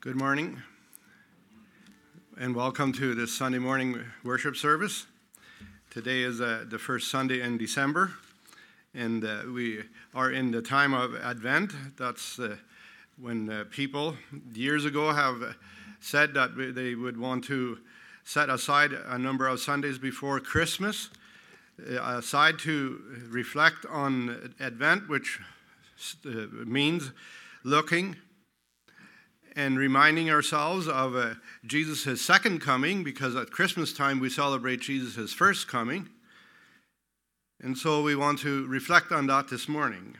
Good morning, and welcome to this Sunday morning worship service. Today is the first Sunday in December, and we are in the time of Advent. That's when people years ago have said that they would want to set aside a number of Sundays before Christmas, aside to reflect on Advent, which means looking and reminding ourselves of Jesus' second coming, because at Christmas time we celebrate Jesus' first coming. And so we want to reflect on that this morning.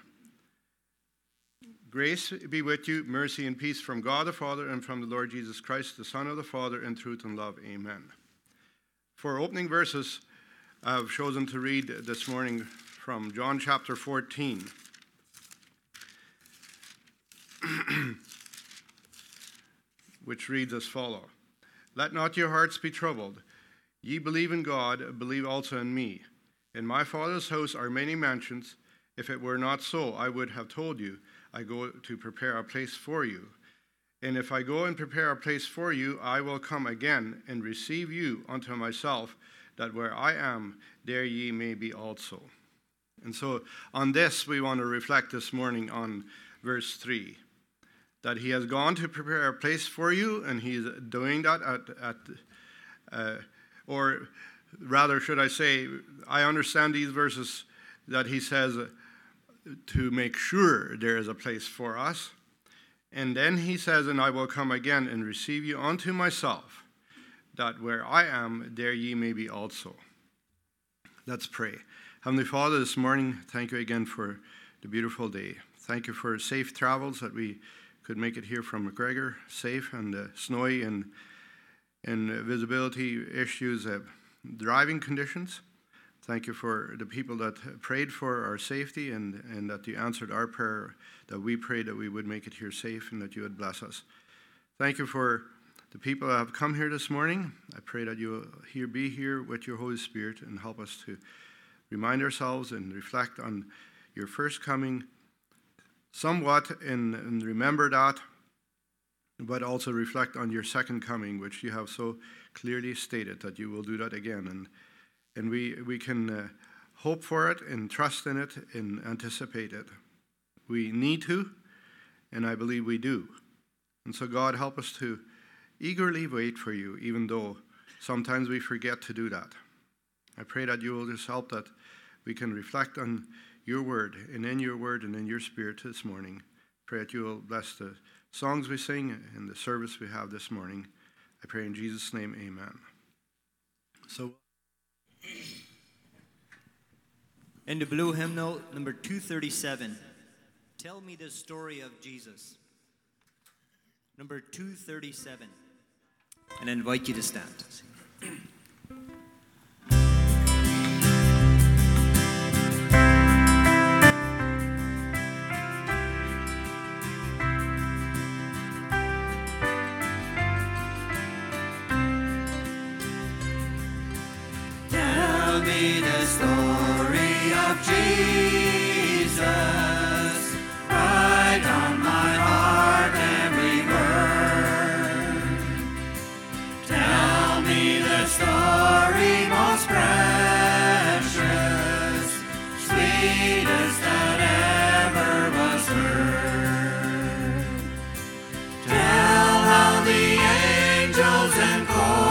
Grace be with you, mercy and peace from God the Father and from the Lord Jesus Christ, the Son of the Father, in truth and love. Amen. For opening verses, I've chosen to read this morning from John chapter 14. Which reads as follows: Let not your hearts be troubled. Ye believe in God, believe also in me. In my Father's house are many mansions. If it were not so, I would have told you, I go to prepare a place for you. And if I go and prepare a place for you, I will come again and receive you unto myself, that where I am, there ye may be also. And so on this, we want to reflect this morning on verse 3. That he has gone to prepare a place for you, and he's doing that or rather, should I say, I understand these verses that he says to make sure there is a place for us. And then he says, and I will come again and receive you unto myself, that where I am, there ye may be also. Let's pray. Heavenly Father, this morning, thank you again for the beautiful day. Thank you for safe travels, that we could make it here from McGregor safe, and snowy and visibility issues, driving conditions. Thank you for the people that prayed for our safety, and that you answered our prayer, that we prayed that we would make it here safe and that you would bless us. Thank you for the people that have come here this morning. I pray that you will be here with your Holy Spirit and help us to remind ourselves and reflect on your first coming somewhat, and remember that, but also reflect on your second coming, which you have so clearly stated that you will do that again. And we can hope for it and trust in it and anticipate it. We need to, and I believe we do. And so God, help us to eagerly wait for you, even though sometimes we forget to do that. I pray that you will just help that we can reflect on your word, and in your word and in your spirit this morning. Pray that you will bless the songs we sing and the service we have this morning. I pray in Jesus' name, amen. So, in the blue hymnal, number 237, Tell Me the Story of Jesus. Number 237. And I invite you to stand. The story of Jesus, write on my heart every word. Tell me the story most precious, sweetest that ever was heard. Tell how the angels and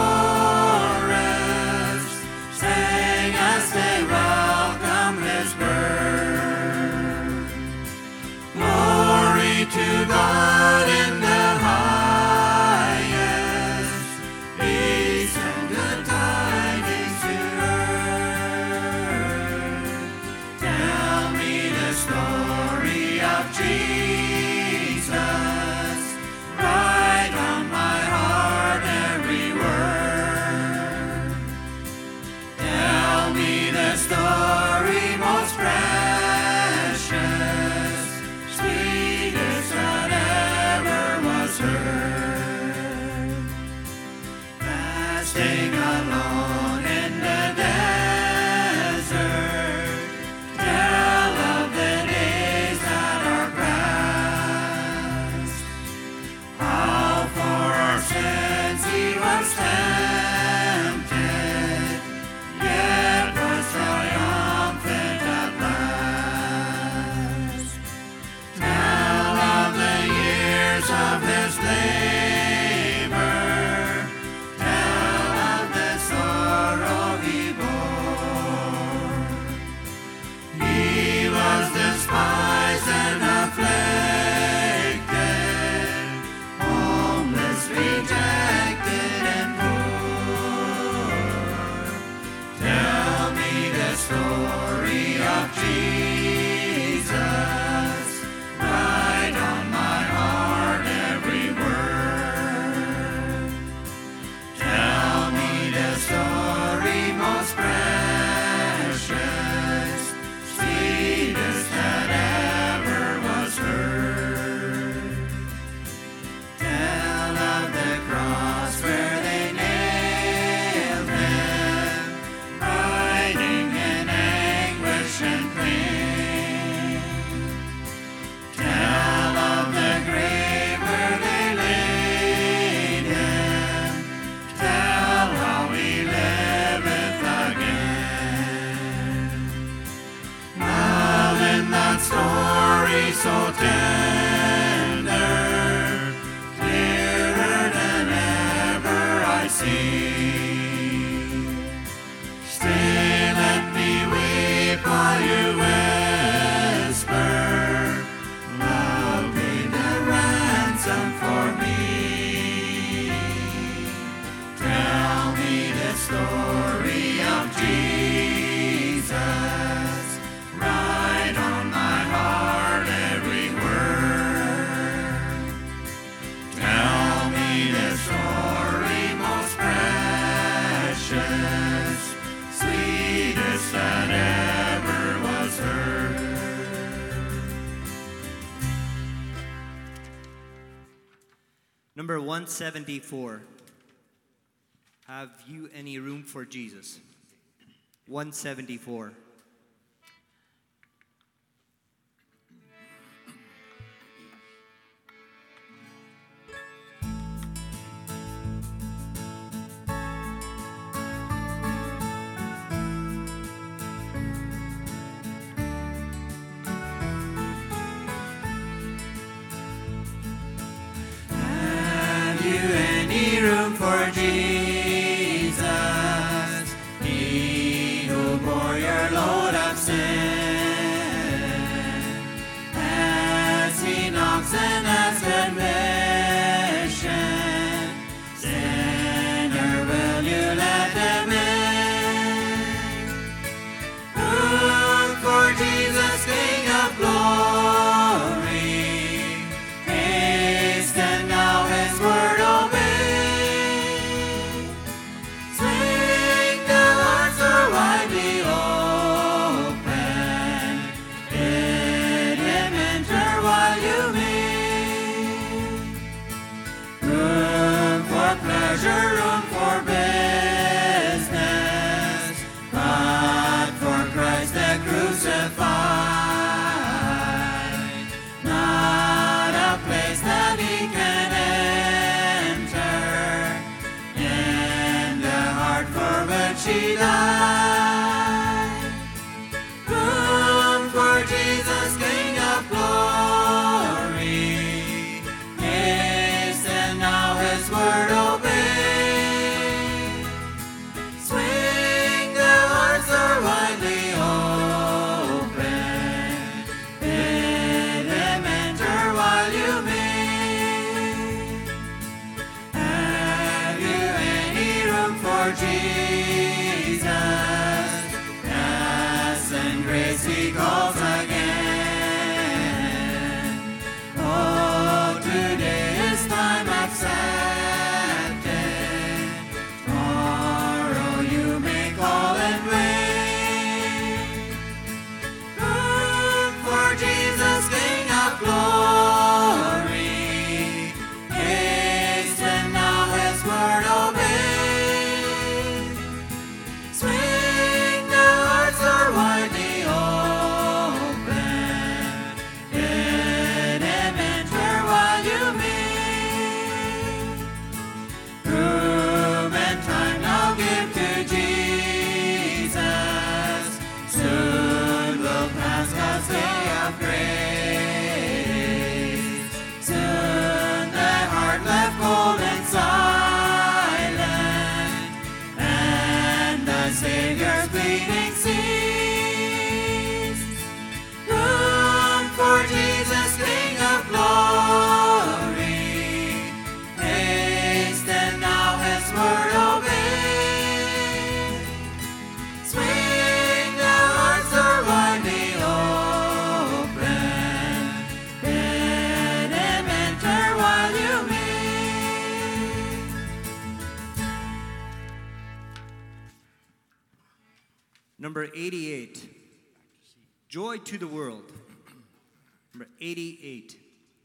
chorus sang as they welcome his birth. Glory to God in the highest, peace and good tidings to earth. Tell me the story of Jesus, write on my heart every word. Tell me the story most precious, sweetest that ever was heard. Fasting alone in the desert, tell of the days that are past. How far of his labor, tell of the sorrow he bore. He was despised and afflicted, homeless, rejected, and poor. Tell me the story of Jesus, write on my heart every word. Tell me the story most precious, sweetest that ever was heard. Tell of the cross where they nailed him, writhing in anguish and pain. Tell of the grave where they laid him, tell how he liveth again. Now in that story so tender, clearer than ever I see. Stay, let me weep while you whisper, love paid the ransom for me. Tell me the story of Jesus, write on my heart every word. Tell me the story most precious, sweetest that ever was heard. Number 174. Have you any room for Jesus? 174. Have you any room for Jesus? He who bore your load of sin. As he knocks and asks admission, sinner, will you let him in? Look for Jesus, King of glory. Hasten now his word obey. Swing the hearts are widely open. Bid him enter while you may. Room for pleasure, room for business, but for Christ the crucified. Not a place that he can enter in the heart for which he died. Room for Jesus, King of glory. Hasten now his word obey. Swing the hearts are widely open. Bid him enter while you may. Have you any room for Jesus? Yes, and grace he calls again. Oh, today is time accepted. Tomorrow you may call and wait. Look for Jesus, King of glory. Hasten now his word obey. Number 88. Joy to the World. Number 88.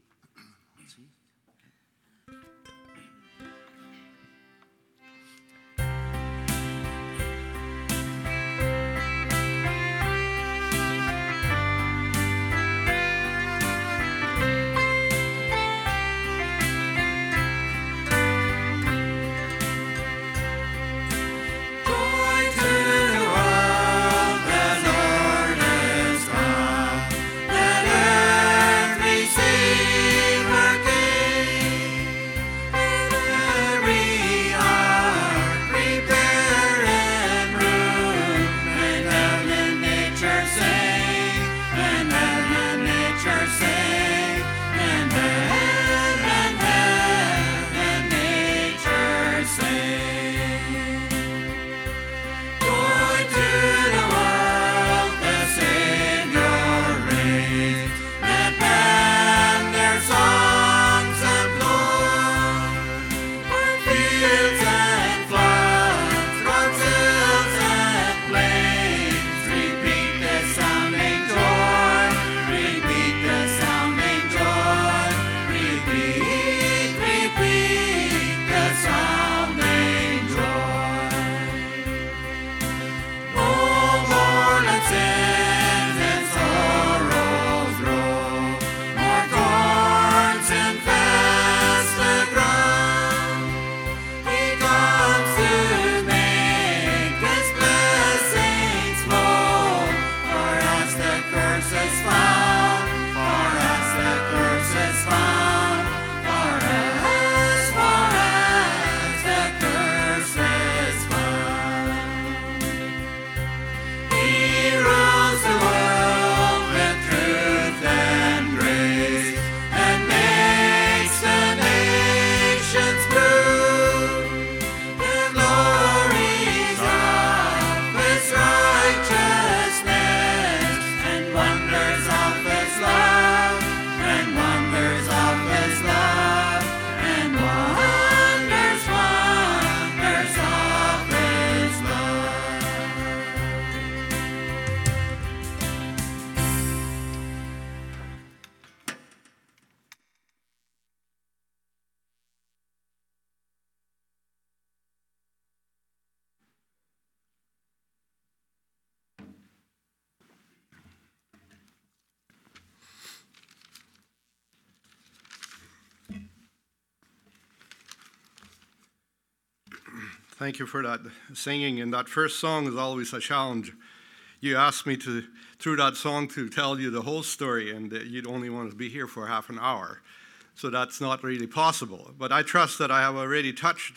Thank you for that singing. And that first song is always a challenge. You asked me to, through that song, to tell you the whole story, and you'd only want to be here for half an hour. So that's not really possible. But I trust that I have already touched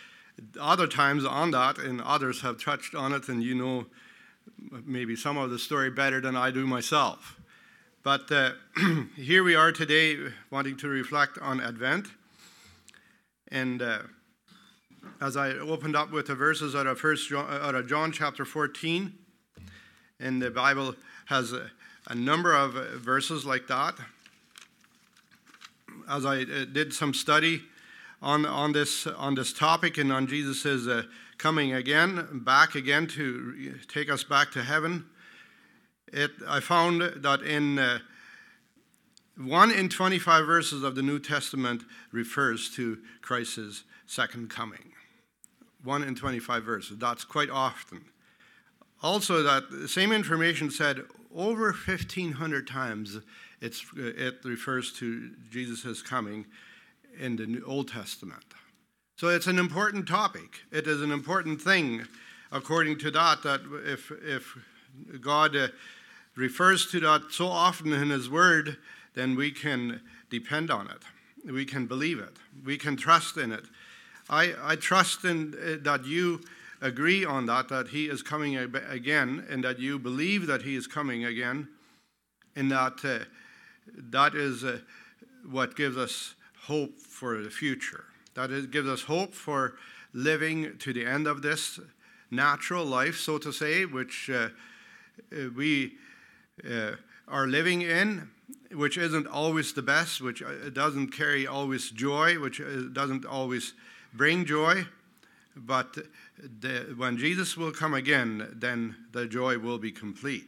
other times on that, and others have touched on it, and you know maybe some of the story better than I do myself. But here we are today wanting to reflect on Advent. And as I opened up with the verses out of John chapter 14, and the Bible has a number of verses like that. As I did some study on this topic and on Jesus' coming again, back again to take us back to heaven, I found that in 1 in 25 verses of the New Testament refers to Christ's second coming. 1 in 25 verses. That's quite often. Also, that the same information said over 1,500 times it refers to Jesus' coming in the Old Testament. So it's an important topic. It is an important thing, according to that if God refers to that so often in His Word, then we can depend on it. We can believe it. We can trust in it. I trust in that you agree on that He is coming again, and that you believe that He is coming again, and that that is what gives us hope for the future. That gives us hope for living to the end of this natural life, so to say, which we are living in, which isn't always the best, which doesn't carry always joy, which doesn't always bring joy. but when Jesus will come again, then the joy will be complete.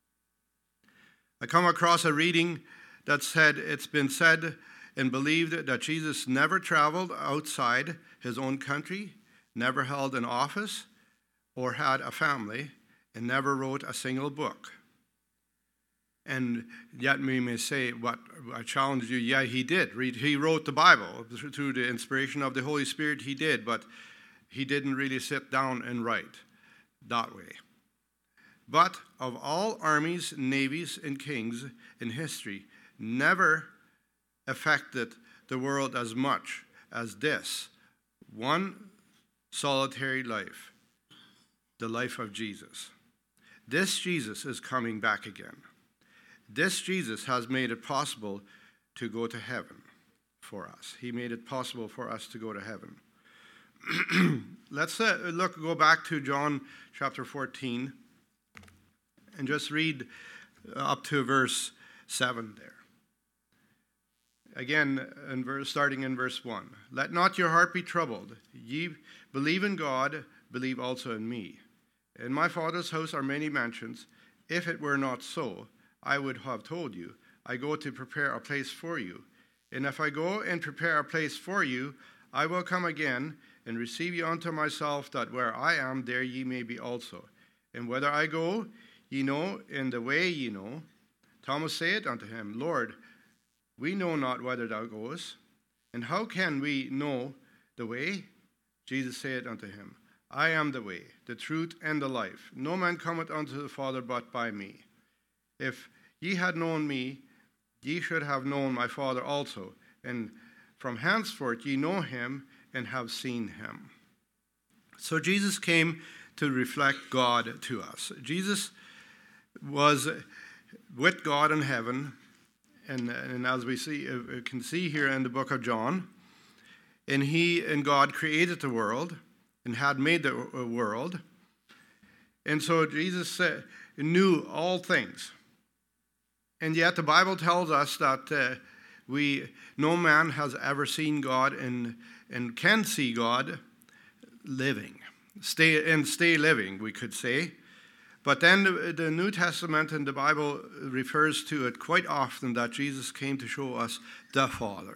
I come across a reading that said it's been said and believed that Jesus never traveled outside his own country, never held an office or had a family, and never wrote a single book. And yet we may say, what I challenge you, yeah, he did. He wrote the Bible through the inspiration of the Holy Spirit, he did, but he didn't really sit down and write that way. But of all armies, navies, and kings in history, never affected the world as much as this one solitary life, the life of Jesus. This Jesus is coming back again. This Jesus has made it possible to go to heaven for us. He made it possible for us to go to heaven. Let's go back to John chapter 14 and just read up to verse 7 there. Again, starting in verse 1. Let not your heart be troubled. Ye believe in God, believe also in me. In my Father's house are many mansions. If it were not so, I would have told you, I go to prepare a place for you. And if I go and prepare a place for you, I will come again and receive you unto myself, that where I am, there ye may be also. And whither I go, ye know, and the way ye know. Thomas said unto him, Lord, we know not whither thou goest, and how can we know the way? Jesus said unto him, I am the way, the truth, and the life. No man cometh unto the Father but by me. If ye had known me, ye should have known my Father also. And from henceforth ye know him and have seen him. So Jesus came to reflect God to us. Jesus was with God in heaven, and as we can see here in the book of John, and he and God created the world and had made the world. And so Jesus knew all things. And yet the Bible tells us that no man has ever seen God and can see God living. Stay living, we could say. But then the New Testament and the Bible refers to it quite often that Jesus came to show us the Father.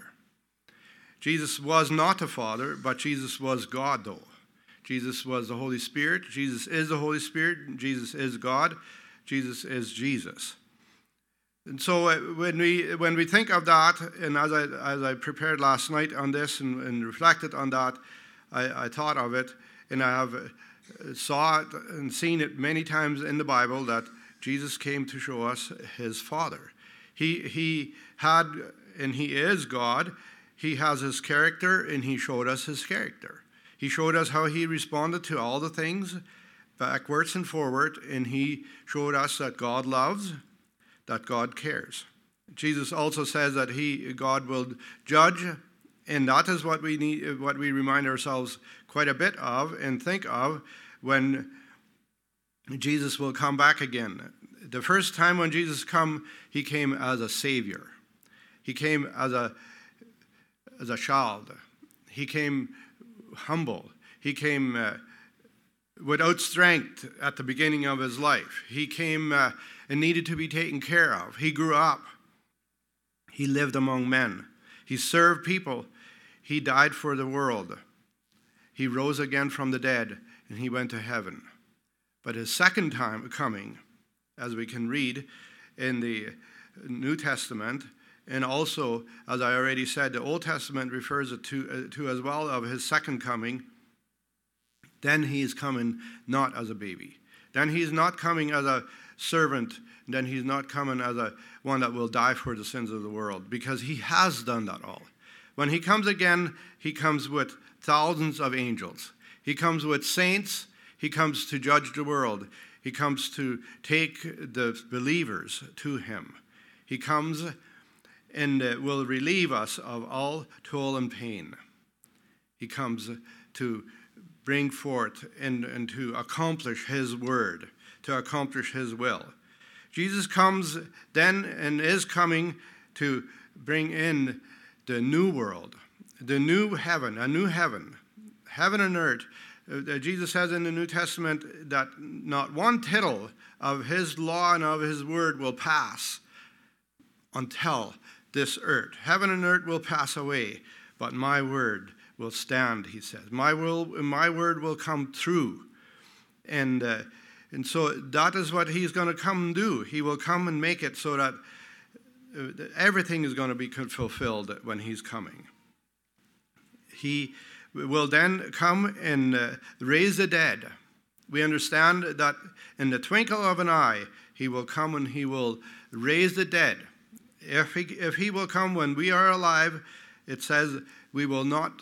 Jesus was not the Father, but Jesus was God though. Jesus was the Holy Spirit. Jesus is the Holy Spirit. Jesus is God. Jesus is Jesus. And so when we think of that, and as I prepared last night on this and reflected on that, I thought of it, and I have saw it and seen it many times in the Bible that Jesus came to show us his Father. He had, and he is God. He has his character, and he showed us his character. He showed us how he responded to all the things, backwards and forward, and he showed us that God loves, that God cares. Jesus also says that God will judge, and that is what we need, what we remind ourselves quite a bit of and think of when Jesus will come back again. The first time when Jesus came, he came as a savior. He came as a child. He came humble. He came without strength at the beginning of his life. He came and needed to be taken care of. He grew up. He lived among men. He served people. He died for the world. He rose again from the dead, and he went to heaven. But his second time coming, as we can read in the New Testament, and also, as I already said, the Old Testament refers it to as well of his second coming, then he is coming not as a baby. Then he is not coming as a servant. Then he's not coming as one that will die for the sins of the world, because he has done that all. When he comes again, he comes with thousands of angels. He comes with saints. He comes to judge the world. He comes to take the believers to him. He comes and will relieve us of all toil and pain. He comes to bring forth and to accomplish his word, to accomplish his will. Jesus comes then and is coming to bring in the new world, the new heaven, a new heaven, heaven and earth Jesus says in the New Testament that not one tittle of his law and of his word will pass until this earth. Heaven and earth will pass away, but my word will stand, he says. My word will come through. And so that is what he's going to come and do. He will come and make it so that everything is going to be fulfilled when he's coming. He will then come and raise the dead. We understand that in the twinkle of an eye, he will come and he will raise the dead. If he will come when we are alive, it says we will not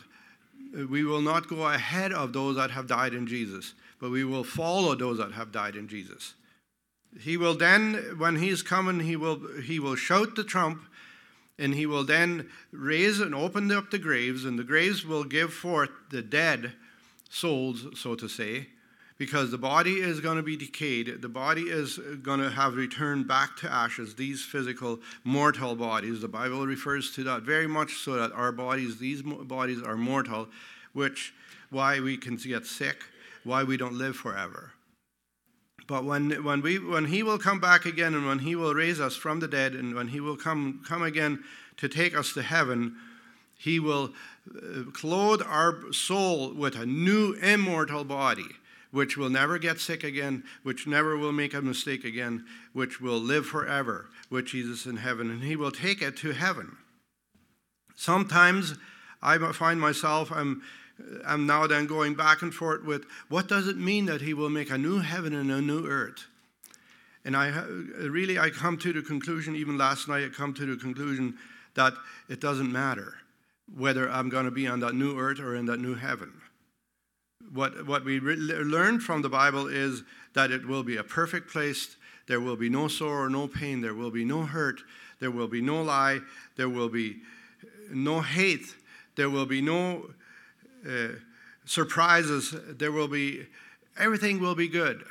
go ahead of those that have died in Jesus, but we will follow those that have died in Jesus. He will then, when he's coming, he will shout the trump, and he will then raise and open up the graves, and the graves will give forth the dead souls, so to say, because the body is going to be decayed. The body is going to have returned back to ashes, these physical mortal bodies. The Bible refers to that very much so that our bodies, these bodies are mortal, which why we can get sick, why we don't live forever. But when he will come back again, and when he will raise us from the dead, and when he will come again to take us to heaven, he will clothe our soul with a new immortal body, which will never get sick again, which never will make a mistake again, which will live forever with Jesus in heaven, and he will take it to heaven. Sometimes I find myself, I'm now then going back and forth with, what does it mean that he will make a new heaven and a new earth? And I come to the conclusion, even last night I come to the conclusion that it doesn't matter whether I'm going to be on that new earth or in that new heaven. What we learned from the Bible is that it will be a perfect place. There will be no sorrow, no pain. There will be no hurt. There will be no lie. There will be no hate. There will be no surprises. Everything will be good.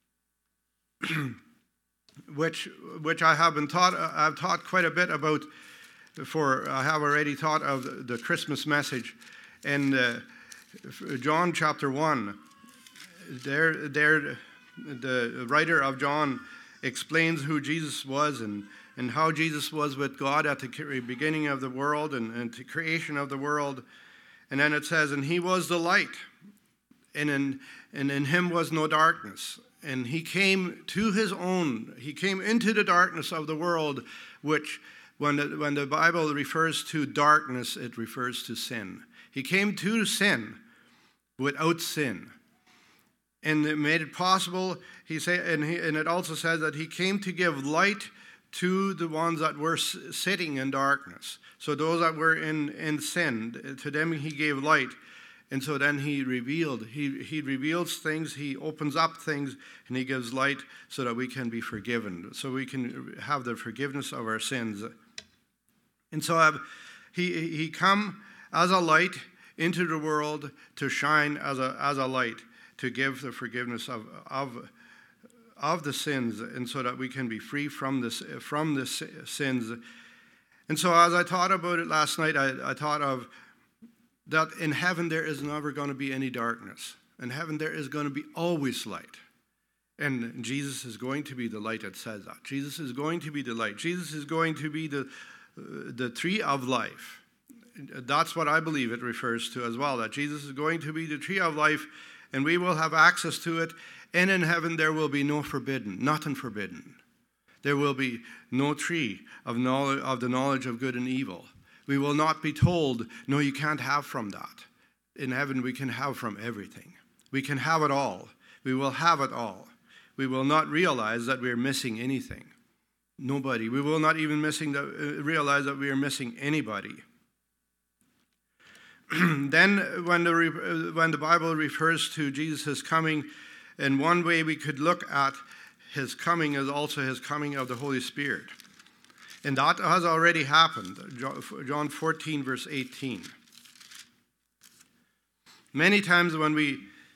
which I have been taught. I've taught quite a bit about. I have already taught of the Christmas message, and John chapter 1. There, the writer of John explains who Jesus was and how Jesus was with God at the beginning of the world and the creation of the world. And then it says, and he was the light, and in him was no darkness. And he came to his own. He came into the darkness of the world, which, when the Bible refers to darkness, it refers to sin. He came to sin without sin. And it made it possible, and it also says that he came to give light to the ones that were sitting in darkness. So those that were in sin, to them he gave light. And so then he reveals things, he opens up things, and he gives light so that we can be forgiven, so we can have the forgiveness of our sins. And so he come as a light into the world to shine as a light, to give the forgiveness of the sins, and so that we can be free from the sins. And so as I thought about it last night, I thought of that in heaven there is never going to be any darkness. In heaven there is going to be always light. And Jesus is going to be the light that says that. Jesus is going to be the light. Jesus is going to be the tree of life. That's what I believe it refers to as well, that Jesus is going to be the tree of life, and we will have access to it. And in heaven there will be no forbidden, nothing forbidden. There will be no tree of the knowledge of good and evil. We will not be told, no, you can't have from that. In heaven we can have from everything. We can have it all. We will have it all. We will not realize that we are missing anything. Nobody. We will not even realize that we are missing anybody. Then when the Bible refers to Jesus' coming, in one way we could look at his coming as also his coming of the Holy Spirit. And that has already happened. John 14, verse 18. Many times when we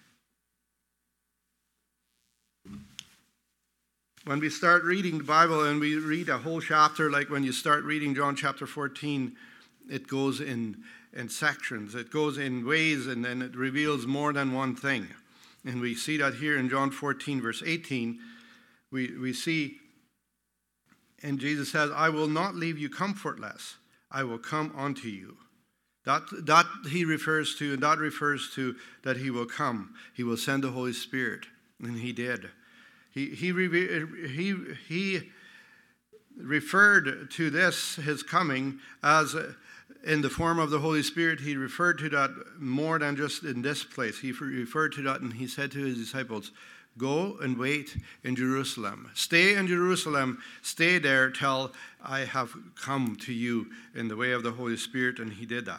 start reading the Bible and we read a whole chapter, like when you start reading John chapter 14, it goes in in sections. It goes in ways, and then it reveals more than one thing. And we see that here in John 14, verse 18. We see, and Jesus says, I will not leave you comfortless. I will come unto you. That he refers to, and that refers to that he will come. He will send the Holy Spirit, and he did. He referred to this, his coming, as in the form of the Holy Spirit. He referred to that more than just in this place. He referred to that, and he said to his disciples, go and wait in Jerusalem. Stay in Jerusalem. Stay there till I have come to you in the way of the Holy Spirit, and he did that.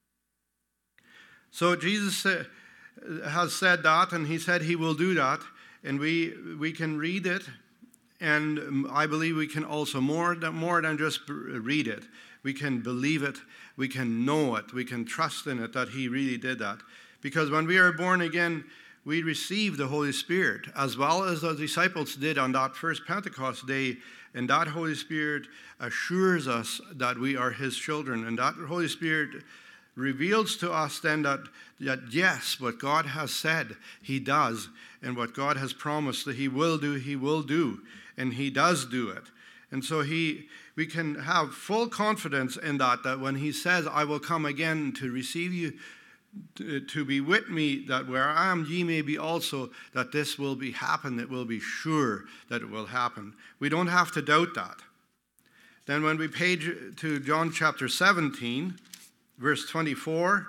So Jesus has said that, and he said he will do that, and we can read it, and I believe we can also, more than just read it, we can believe it, we can know it, we can trust in it that he really did that. Because when we are born again, we receive the Holy Spirit, as well as the disciples did on that first Pentecost day, and that Holy Spirit assures us that we are his children, and that Holy Spirit reveals to us then that yes, what God has said, he does, and what God has promised that he will do, and he does do it. And so we can have full confidence in that when he says, I will come again to receive you, to be with me, that where I am ye may be also, that this will be happen. It will be sure that it will happen. We don't have to doubt that. Then when we page to John chapter 17, verse 24,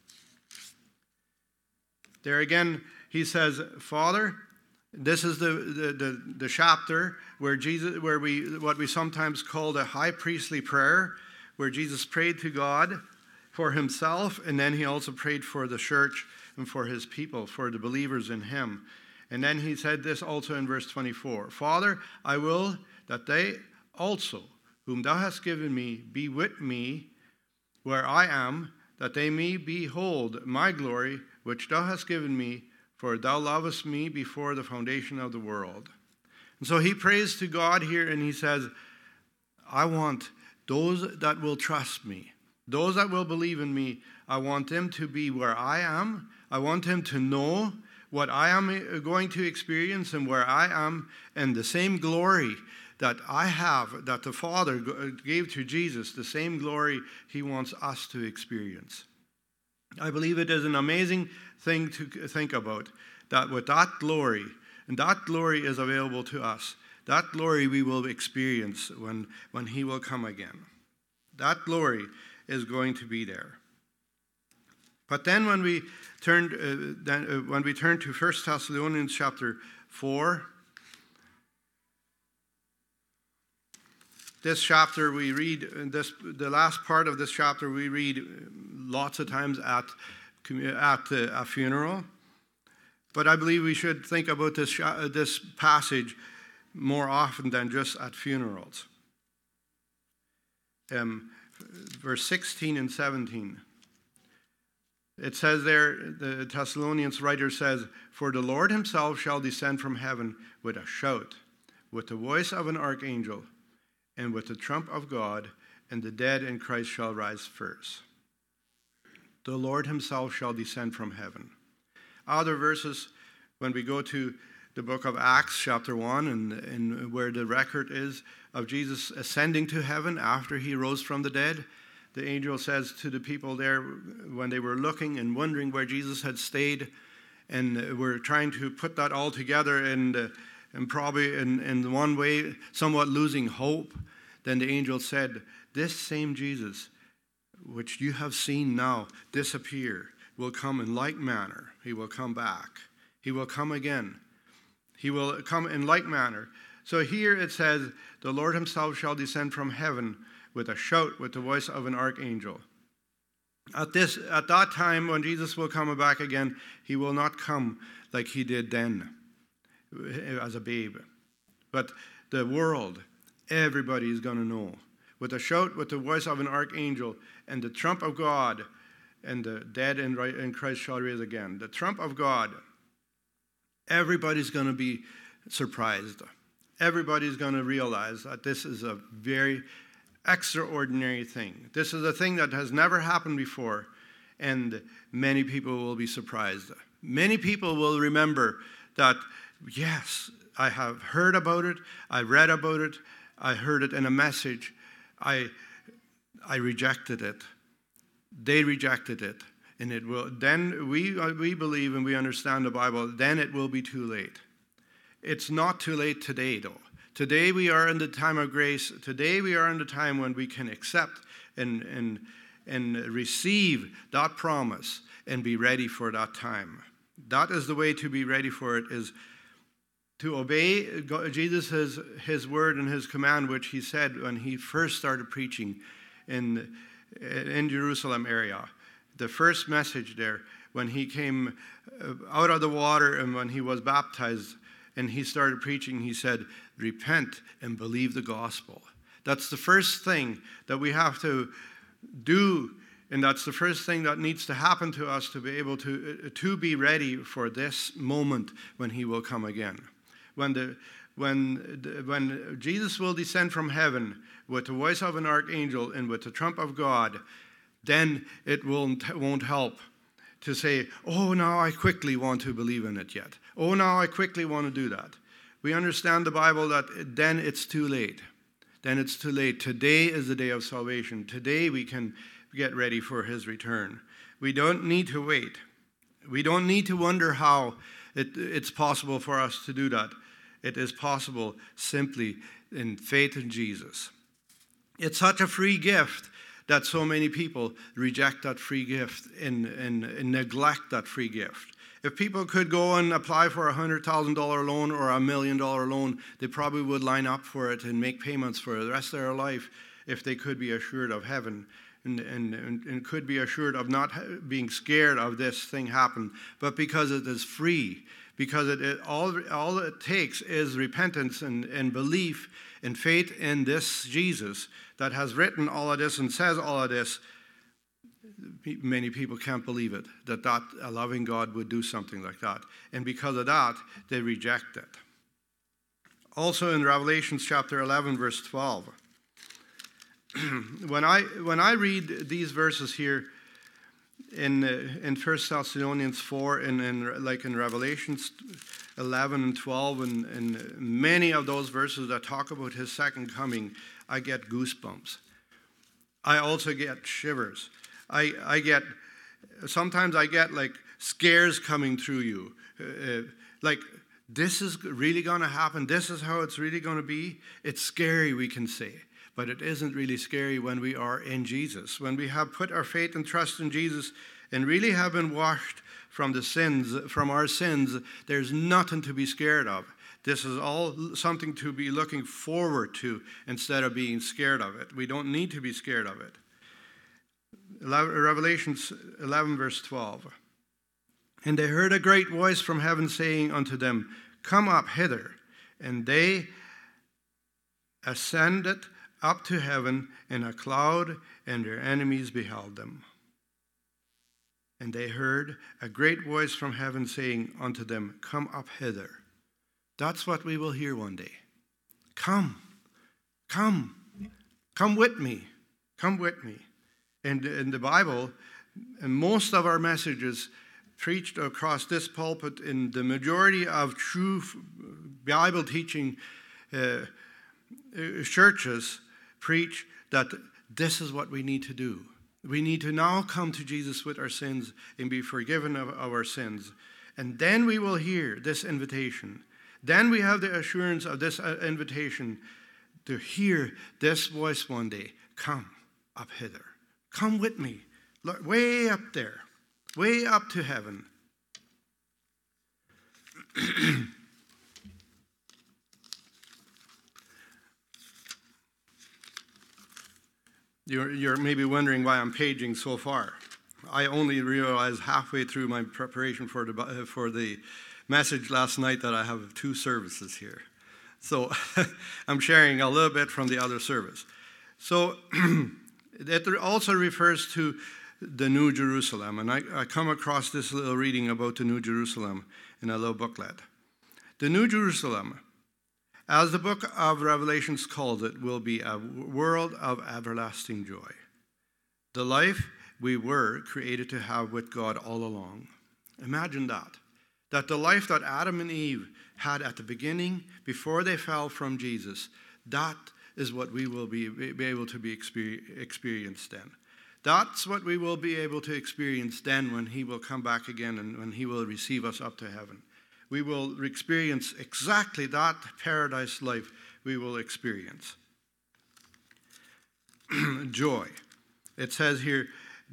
there again he says, Father, this is the chapter where Jesus, what we sometimes call the high priestly prayer, where Jesus prayed to God for himself, and then he also prayed for the church and for his people, for the believers in him. And then he said this also in verse 24, Father, I will that they also, whom thou hast given me, be with me where I am, that they may behold my glory, which thou hast given me, for thou lovest me before the foundation of the world. And so he prays to God here, and he says, I want those that will trust me, those that will believe in me, I want them to be where I am. I want them to know what I am going to experience and where I am, and the same glory that I have, that the Father gave to Jesus, the same glory he wants us to experience. I believe it is an amazing thing to think about, that with that glory, and that glory is available to us, that glory we will experience when he will come again. That glory is going to be there. But then when we turn to 1 Thessalonians chapter 4, this chapter we read, the last part of this chapter we read lots of times at a funeral. But I believe we should think about this passage more often than just at funerals. Verse 16 and 17. It says there, the Thessalonians writer says, For the Lord himself shall descend from heaven with a shout, with the voice of an archangel, and with the trump of God, and the dead in Christ shall rise first. The Lord himself shall descend from heaven. Other verses, when we go to the book of Acts, chapter 1, and where the record is of Jesus ascending to heaven after he rose from the dead, the angel says to the people there, when they were looking and wondering where Jesus had stayed, and were trying to put that all together, and probably in one way somewhat losing hope, then the angel said, This same Jesus, which you have seen now disappear, will come in like manner. He will come back. He will come again. He will come in like manner. So here it says, the Lord himself shall descend from heaven with a shout, with the voice of an archangel. At that time, when Jesus will come back again, he will not come like he did then, as a babe. But the world, everybody is going to know. With a shout, with the voice of an archangel, and the trump of God, and the dead in Christ shall rise again. The trump of God. Everybody's going to be surprised. Everybody's going to realize that this is a very extraordinary thing. This is a thing that has never happened before, and many people will be surprised. Many people will remember that, yes, I have heard about it, I read about it, I heard it in a message, I rejected it. They rejected it. And it will, then we believe and we understand the Bible, then it will be too late. It's not too late today, though. Today we are in the time of grace. Today we are in the time when we can accept and receive that promise and be ready for that time. That is the way to be ready for it, is to obey Jesus' his word and his command, which he said when he first started preaching in Jerusalem area. The first message there, when he came out of the water and when he was baptized and he started preaching, he said, repent and believe the gospel. That's the first thing that we have to do, and that's the first thing that needs to happen to us to be able to be ready for this moment when he will come again. When Jesus will descend from heaven with the voice of an archangel and with the trump of God, then it won't help to say, oh, now I quickly want to believe in it yet. Oh, now I quickly want to do that. We understand the Bible that then it's too late. Then it's too late. Today is the day of salvation. Today we can get ready for his return. We don't need to wait. We don't need to wonder how it's possible for us to do that. It is possible simply in faith in Jesus. It's such a free gift that so many people reject that free gift and neglect that free gift. If people could go and apply for a $100,000 loan or a $1 million loan, they probably would line up for it and make payments for the rest of their life if they could be assured of heaven and could be assured of not being scared of this thing happen. But because it is free, because all it takes is repentance and belief and faith in this Jesus that has written all of this and says all of this, many people can't believe it, that a loving God would do something like that. And because of that, they reject it. Also in Revelation chapter 11, verse 12, when I read these verses here in 1 Thessalonians 4 and like in Revelation 11 and 12 and many of those verses that talk about his second coming, I get goosebumps. I also get shivers. Sometimes I get like scares coming through you. Like, this is really going to happen. This is how it's really going to be. It's scary, we can say. But it isn't really scary when we are in Jesus. When we have put our faith and trust in Jesus and really have been washed from our sins, there's nothing to be scared of. This is all something to be looking forward to instead of being scared of it. We don't need to be scared of it. Revelation 11, verse 12. And they heard a great voice from heaven saying unto them, come up hither. And they ascended up to heaven in a cloud, and their enemies beheld them. And they heard a great voice from heaven saying unto them, come up hither. That's what we will hear one day. Come with me. Come with me. And in the Bible, and most of our messages preached across this pulpit in the majority of true Bible teaching churches preach that this is what we need to do. We need to now come to Jesus with our sins and be forgiven of our sins. And then we will hear this invitation. Then we have the assurance of this invitation to hear this voice one day. Come up hither. Come with me. Look, way up there. Way up to heaven. You're maybe wondering why I'm paging so far. I only realized halfway through my preparation for the message last night that I have 2 services here. So I'm sharing a little bit from the other service. So it also refers to the New Jerusalem. And I come across this little reading about the New Jerusalem in a little booklet. The New Jerusalem As the book of Revelations calls it, will be a world of everlasting joy. The life we were created to have with God all along. Imagine that. That the life that Adam and Eve had at the beginning, before they fell from Jesus, that is what we will be able to experience then. That's what we will be able to experience then when he will come back again and when he will receive us up to heaven. We will experience exactly that paradise life we will experience. Joy. It says here,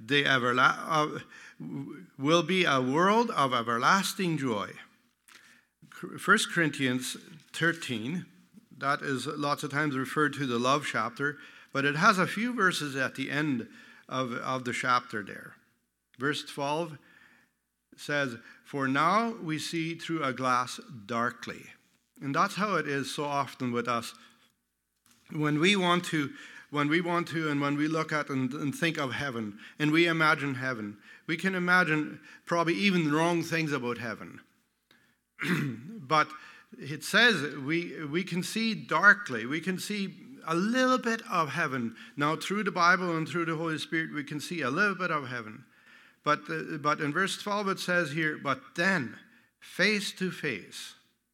will be a world of everlasting joy. 1 Corinthians 13, that is lots of times referred to the love chapter, but it has a few verses at the end of the chapter there. Verse 12 says, "For now we see through a glass darkly." And that's how it is so often with us. When we want to and when we look at and think of heaven, and we imagine heaven, we can imagine probably even wrong things about heaven. But it says we can see darkly. We can see a little bit of heaven. Now, through the Bible and through the Holy Spirit, we can see a little bit of heaven. But in verse 12 it says here, "But then, face to face."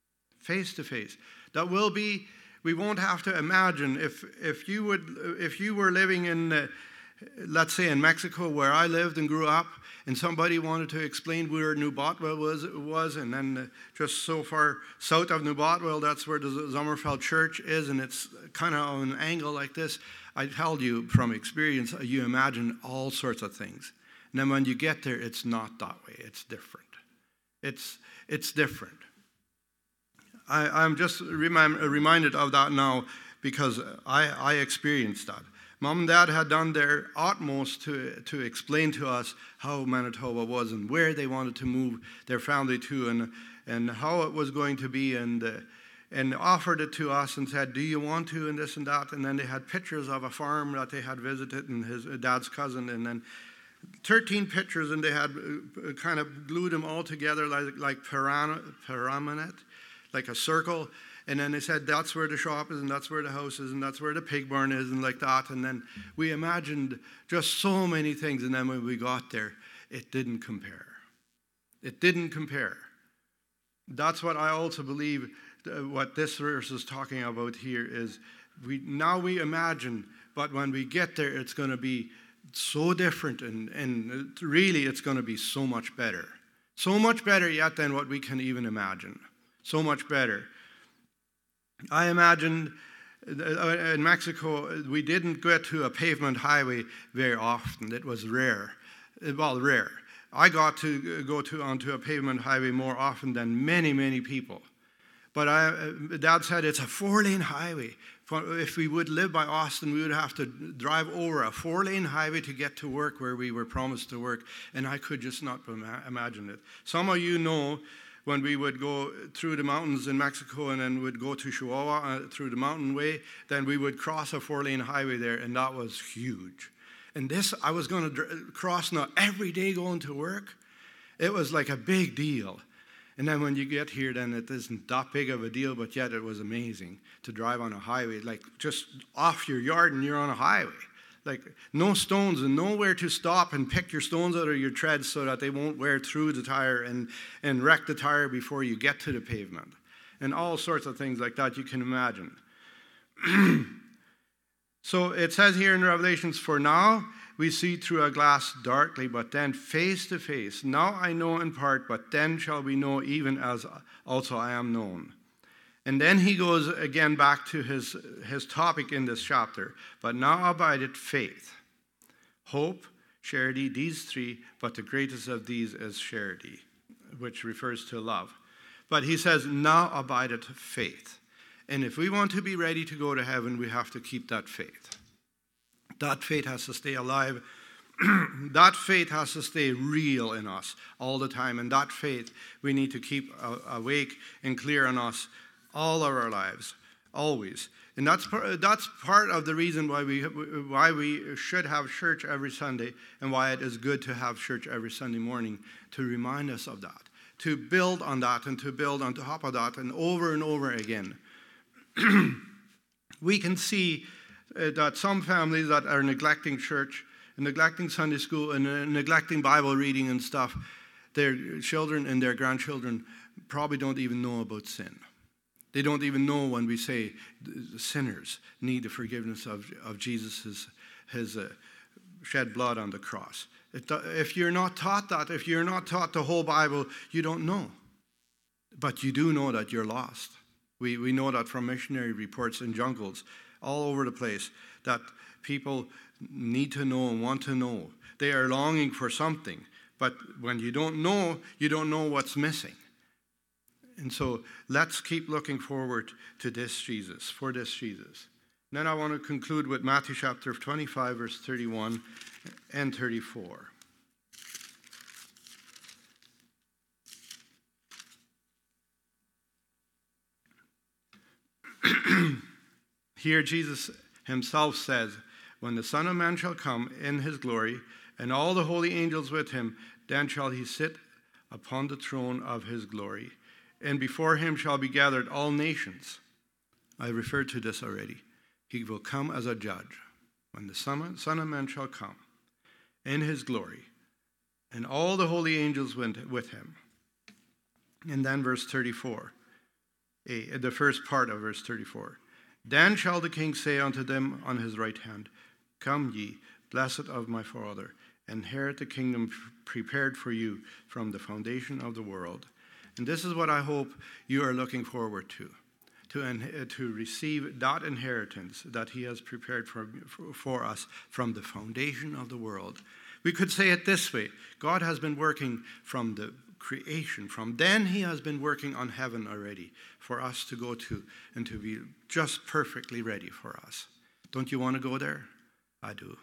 That will be, we won't have to imagine if you were living in, let's say in Mexico where I lived and grew up, and somebody wanted to explain where New Bothwell was, and then just so far south of New Bothwell, that's where the Sommerfeld Church is, and it's kind of on an angle like this. I tell you from experience, you imagine all sorts of things. And then when you get there, it's not that way. It's different. It's different. I'm just reminded of that now because I experienced that. Mom and Dad had done their utmost to explain to us how Manitoba was and where they wanted to move their family to and how it was going to be and offered it to us and said, "Do you want to?" and this and that. And then they had pictures of a farm that they had visited and his dad's cousin, and then 13 pictures, and they had kind of glued them all together like pyramid, like a circle. And then they said, that's where the shop is, and that's where the house is, and that's where the pig barn is, and like that. And then we imagined just so many things. And then when we got there, it didn't compare. It didn't compare. That's what I also believe what this verse is talking about here is now we imagine, but when we get there, it's going to be so different, and really it's going to be so much better. So much better yet than what we can even imagine. So much better. I imagined in Mexico, we didn't get to a pavement highway very often. It was rare. Well, rare. I got to go onto a pavement highway more often than many, many people. But Dad said it's a 4-lane highway. If we would live by Austin, we would have to drive over a 4-lane highway to get to work where we were promised to work. And I could just not imagine it. Some of you know when we would go through the mountains in Mexico and then would go to Chihuahua through the mountain way, then we would cross a 4-lane highway there, and that was huge. And this, I was going to cross now every day going to work. It was like a big deal. And then when you get here, then it isn't that big of a deal, but yet it was amazing to drive on a highway, like just off your yard and you're on a highway. Like no stones and nowhere to stop and pick your stones out of your treads so that they won't wear through the tire and wreck the tire before you get to the pavement. And all sorts of things like that you can imagine. So it says here in Revelations, "For now we see through a glass darkly, but then face to face. Now I know in part, but then shall we know even as also I am known." And then he goes again back to his topic in this chapter. "But now abideth faith, hope, charity, these three, but the greatest of these is charity," which refers to love. But he says, now abideth faith. And if we want to be ready to go to heaven, we have to keep that faith. That faith has to stay alive. That faith has to stay real in us all the time. And that faith we need to keep awake and clear in us all of our lives, always. And that's part of the reason why we should have church every Sunday, and why it is good to have church every Sunday morning, to remind us of that, to build on that, and to build on top of that, and over again. We can see that some families that are neglecting church, neglecting Sunday school, and neglecting Bible reading and stuff, their children and their grandchildren probably don't even know about sin. They don't even know when we say sinners need the forgiveness of Jesus' his shed blood on the cross. If you're not taught that, if you're not taught the whole Bible, you don't know. But you do know that you're lost. We know that from missionary reports in jungles all over the place, that people need to know and want to know. They are longing for something. But when you don't know what's missing. And so let's keep looking forward to this Jesus, for this Jesus. And then I want to conclude with Matthew chapter 25, verse 31 and 34. Here Jesus himself says, "When the Son of Man shall come in his glory, and all the holy angels with him, then shall he sit upon the throne of his glory. And before him shall be gathered all nations." I referred to this already. He will come as a judge. When the Son of Man shall come in his glory, and all the holy angels went with him. And then verse 34, the first part of verse 34. "Then shall the king say unto them on his right hand, Come ye, blessed of my Father, inherit the kingdom prepared for you from the foundation of the world." And this is what I hope you are looking forward to receive that inheritance that he has prepared for us from the foundation of the world. We could say it this way: God has been working from the creation. From then he has been working on heaven already for us to go to and to be just perfectly ready for us. Don't you want to go there? I do.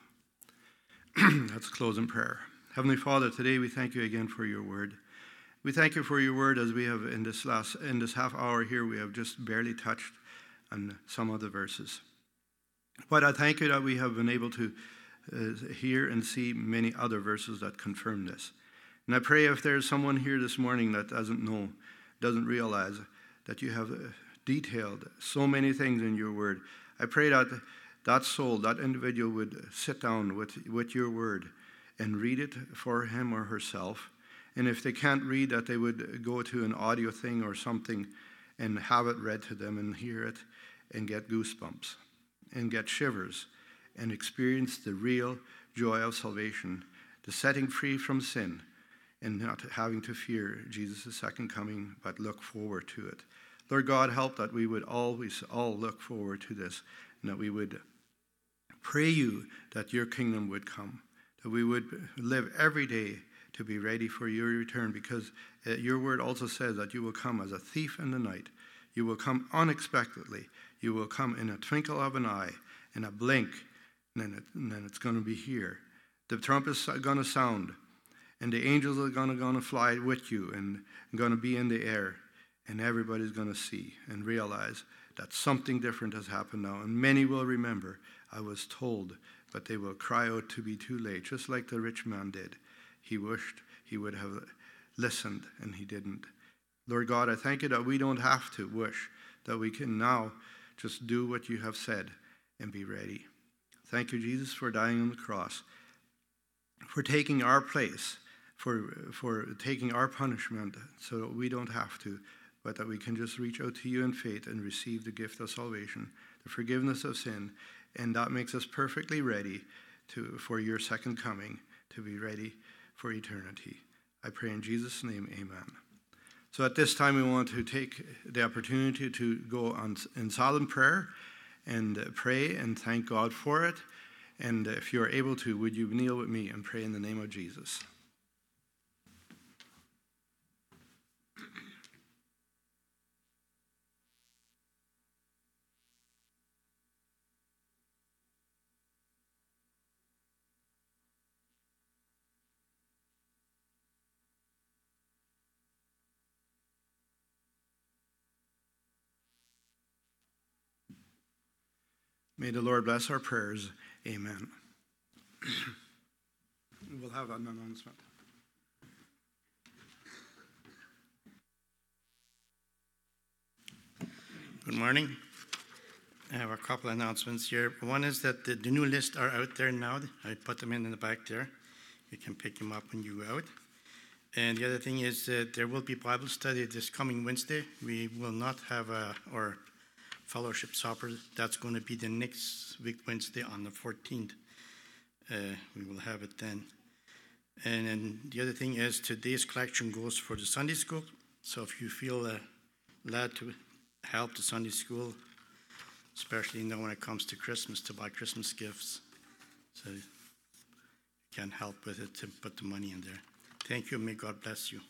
Let's close in prayer. Heavenly Father, today we thank you again for your word. We thank you for your word, as we have in this half hour here, we have just barely touched on some of the verses. But I thank you that we have been able to hear and see many other verses that confirm this. And I pray if there's someone here this morning that doesn't realize that you have detailed so many things in your word, I pray that that soul, that individual would sit down with your word and read it for him or herself. And if they can't read, that they would go to an audio thing or something and have it read to them and hear it and get goosebumps and get shivers and experience the real joy of salvation, the setting free from sin, and not having to fear Jesus' second coming, but look forward to it. Lord God, help that we would always all look forward to this, and that we would pray you that your kingdom would come, that we would live every day to be ready for your return, because your word also says that you will come as a thief in the night. You will come unexpectedly. You will come in a twinkle of an eye, in a blink, and then it's going to be here. The trumpet's going to sound, and the angels are going to fly with you and going to be in the air, and everybody's going to see and realize that something different has happened now. And many will remember, I was told, but they will cry out to be too late, just like the rich man did. He wished he would have listened, and he didn't. Lord God, I thank you that we don't have to wish, that we can now just do what you have said and be ready. Thank you, Jesus, for dying on the cross, for taking our place, for taking our punishment so that we don't have to, but that we can just reach out to you in faith and receive the gift of salvation, the forgiveness of sin, and that makes us perfectly ready for your second coming, to be ready for eternity. I pray in Jesus' name, amen. So at this time, we want to take the opportunity to go on in silent prayer and pray and thank God for it. And if you're able to, would you kneel with me and pray in the name of Jesus? May the Lord bless our prayers. Amen. We'll have an announcement. Good morning. I have a couple announcements here. One is that the new lists are out there now. I put them in the back there. You can pick them up when you go out. And the other thing is that there will be Bible study this coming Wednesday. We will not have our fellowship supper. That's going to be the next week, Wednesday on the 14th. We will have it then. And then the other thing is today's collection goes for the Sunday school. So if you feel led to help the Sunday school, especially when it comes to Christmas, to buy Christmas gifts, so you can help with it to put the money in there. Thank you. May God bless you.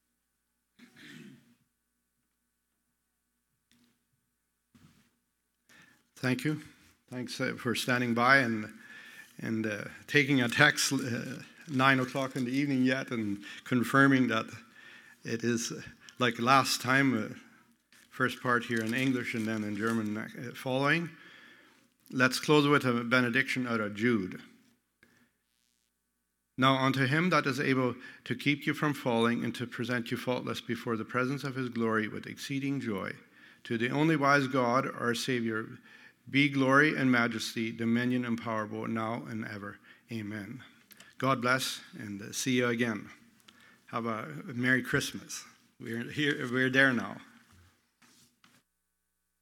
Thank you. Thanks for standing by and taking a text 9 o'clock in the evening yet and confirming that it is like last time, first part here in English and then in German following. Let's close with a benediction out of Jude. Now unto him that is able to keep you from falling and to present you faultless before the presence of his glory with exceeding joy, to the only wise God, our Savior, be glory and majesty, dominion and power both now and ever. Amen. God bless, and see you again. Have a Merry Christmas. We're there now.